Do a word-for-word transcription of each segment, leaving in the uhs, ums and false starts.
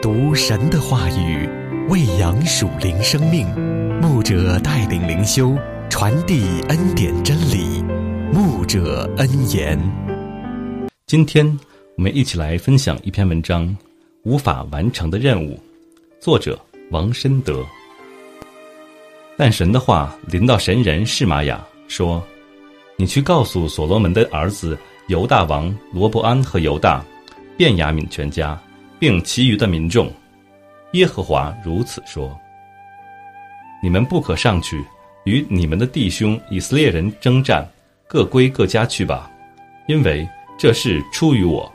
读神的话语，喂养属灵生命。牧者带领灵修，传递恩典真理。牧者恩言。 今天我们一起来分享一篇文章，无法完成的任务，作者王申德。但神的话临到神人示玛雅，说：你去告诉所罗门的儿子犹大王罗伯安和犹大、便雅悯全家，并其余的民众，耶和华如此说：你们不可上去与你们的弟兄以色列人征战，各归各家去吧，因为这事出于我。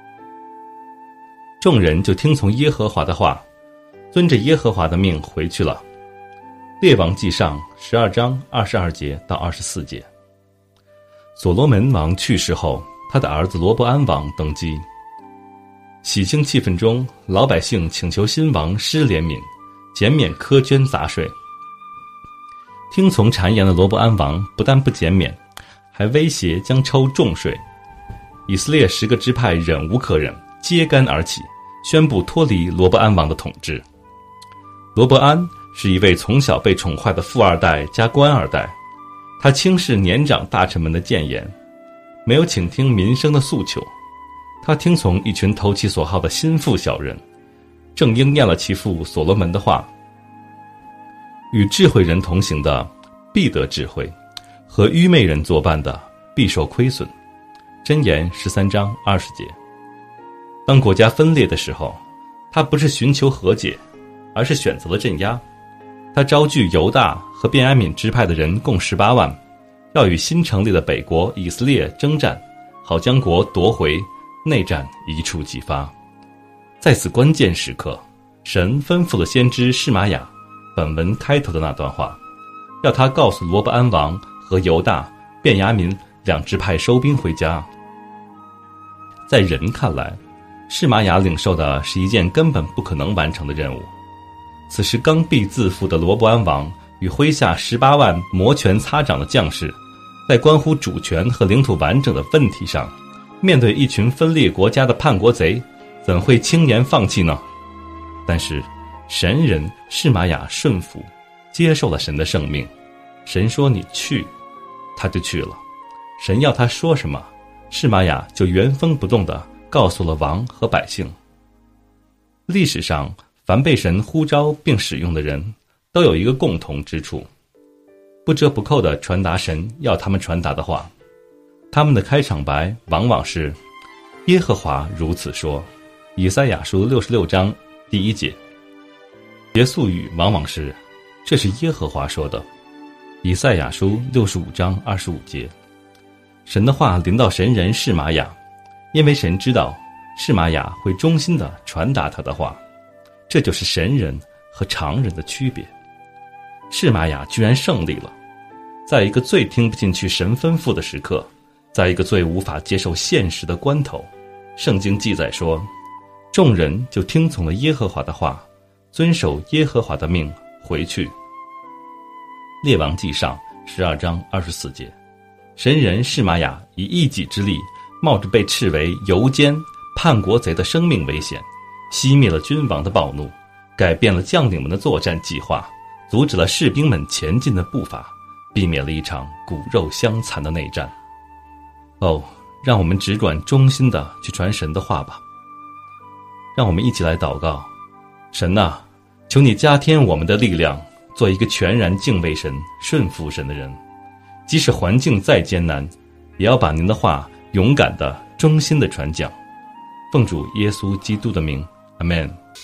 众人就听从耶和华的话，遵着耶和华的命回去了。列王记上十二章二十二节到二十四节。所罗门王去世后，他的儿子罗伯安王登基。喜庆气氛中，老百姓请求新王施怜悯，减免苛捐杂税。听从谗言的罗伯安王不但不减免，还威胁将抽重税。以色列十个支派忍无可忍，揭竿而起，宣布脱离罗伯安王的统治。罗伯安是一位从小被宠坏的富二代加官二代，他轻视年长大臣们的谏言，没有倾听民生的诉求，他听从一群投其所好的心腹小人，正应验了其父所罗门的话：与智慧人同行的必得智慧，和愚昧人作伴的必受亏损。箴言十三章二十节。当国家分裂的时候，他不是寻求和解，而是选择了镇压。他招聚犹大和便雅悯支派的人共十八万，要与新成立的北国以色列征战，好将国夺回，内战一触即发。在此关键时刻，神吩咐了先知示玛雅本文开头的那段话，要他告诉罗伯安王和犹大、便雅悯两支派收兵回家。在人看来，示玛雅领受的是一件根本不可能完成的任务。此时刚愎自负的罗伯安王与麾下十八万摩拳擦掌的将士，在关乎主权和领土完整的问题上，面对一群分裂国家的叛国贼，怎会轻言放弃呢？但是神人示玛雅顺服，接受了神的圣命。神说你去，他就去了。神要他说什么，示玛雅就原封不动地告诉了王和百姓。历史上凡被神呼召并使用的人，都有一个共同之处，不折不扣地传达神要他们传达的话。他们的开场白往往是耶和华如此说，以赛亚书六十六章第一节。结束语往往是这是耶和华说的，以赛亚书六十五章二十五节。神的话临到神人示玛雅，因为神知道示玛雅会忠心地传达他的话，这就是神人和常人的区别。示玛雅居然胜利了，在一个最听不进去神吩咐的时刻，在一个最无法接受现实的关头，圣经记载说，众人就听从了耶和华的话，遵守耶和华的命回去。列王记上十二章二十四节。神人示玛雅以一己之力，冒着被斥为犹奸叛国贼的生命危险，熄灭了君王的暴怒，改变了将领们的作战计划，阻止了士兵们前进的步伐，避免了一场骨肉相残的内战。哦，让我们只管忠心地去传神的话吧。让我们一起来祷告。神啊，求你加添我们的力量，做一个全然敬畏神、顺服神的人。即使环境再艰难，也要把您的话勇敢地、忠心地传讲。奉主耶稣基督的名，阿们。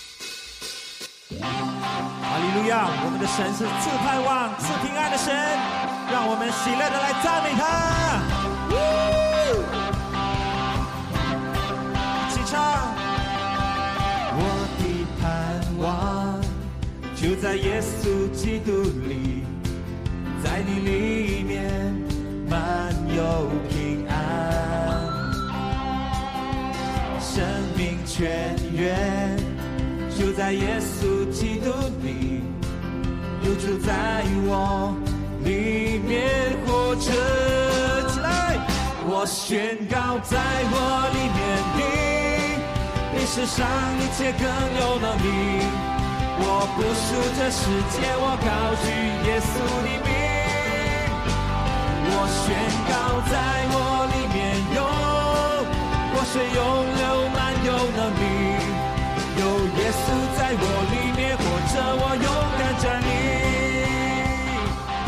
哈利路亚！我们的神是赐盼望、赐平安的神，让我们喜乐地来赞美他。一起唱。我的盼望就在耶稣基督里，在你里面满有平安，生命泉源就在耶稣基督里，有主在我里面活着。起来，我宣告在我里面的比世上一切更有能力。我不属这世界，我高举耶稣的名。我宣告在我里面有活水涌流满有能力，有耶稣在我里面活着，我勇敢站立。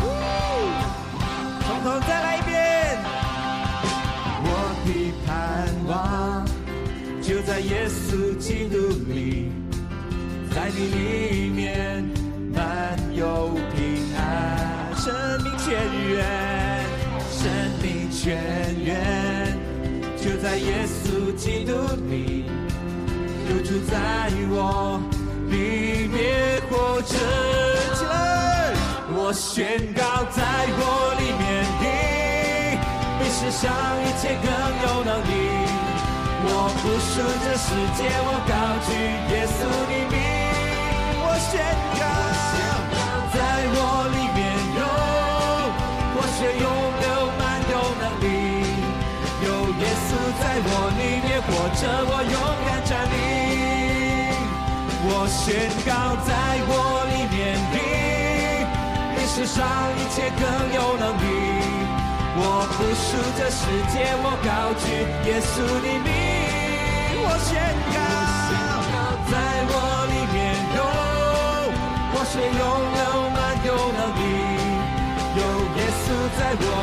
从头再来一遍。我的盼望就在耶稣基督里，在你里面满有平安，生命泉源，生命泉源就在耶稣基督里，流出在我里面活着。起来，我宣告在我里面的比世上一切更有能力。我不属这世界，我高举耶稣的名。我宣告在我里面有活水涌流满有能力，有耶稣在我里面活着，我勇敢站立。我宣告在我里面的比世上一切更有能力。我不属这世界，我高举耶稣的名。我宣告在我里面有活水涌流满有能力，有耶稣在我